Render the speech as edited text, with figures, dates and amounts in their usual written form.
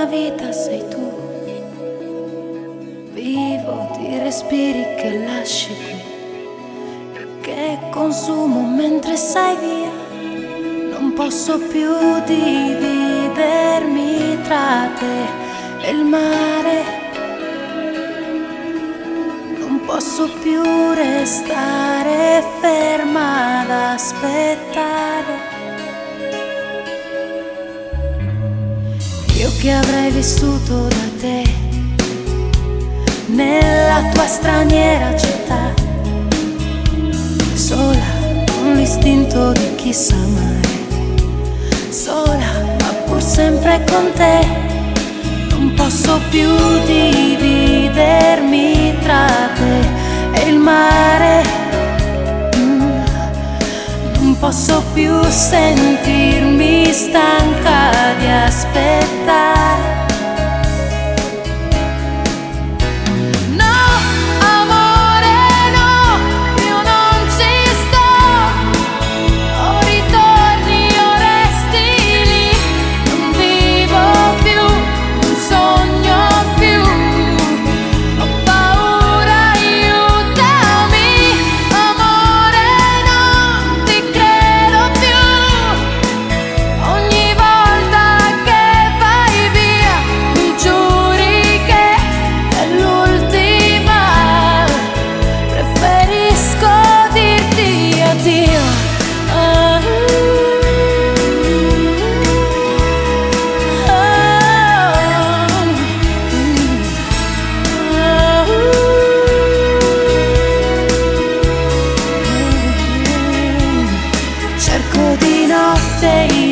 vita sei tu, vivo di respiri che lasci qui e che consumo mentre sei via. Non posso più dividermi tra te e il mare, non posso più restare ferma ad aspettare. Io che avrei vissuto da te nella tua straniera città, sola con l'istinto di chi sa amare, sola ma pur sempre con te. Non posso più dividermi tra te e il mare, non posso più sentirmi stanca di aspettare. Cerco di notte